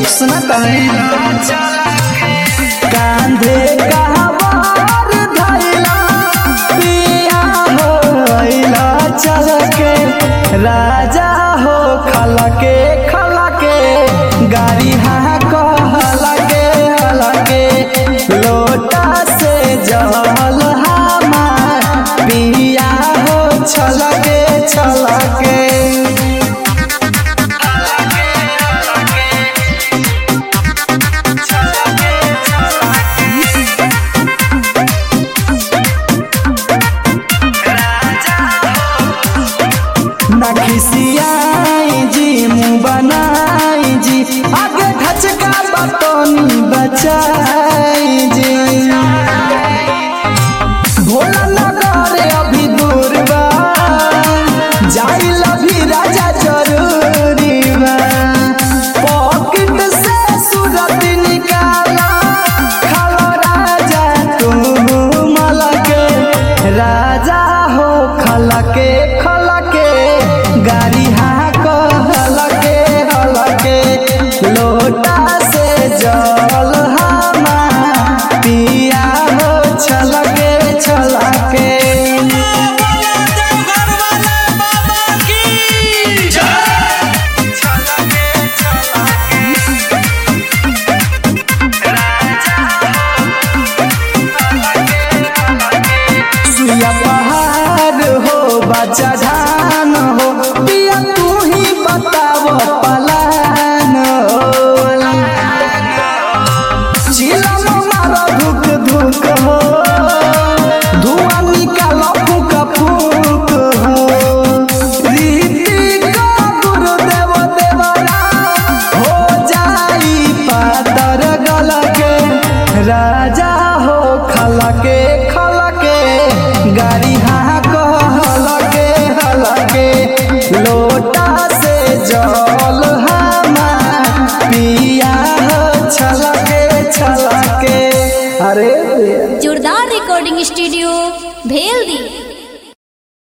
सुना कांधे कहवार धैला पिया होइला चल के राजा हो खलके खलके गाड़ी हाँ कहलके हलके लोटा से जल हमार पिया हो छलके छलके खिसियाई जी मुँह बनाई जी आगे धचका बतौनी बचाई जी भोला नगर अभी दूर बा जाइल अभी राजा जरूरी बा पॉकेट से सूरत निकाला खालो राजा तू मलके राजा हो खलके खलके गाड़ी हाँ कहलके हलके लोटा से जल हमार पिया हो छलके छलके सुइया पहाड़ हो बच्चा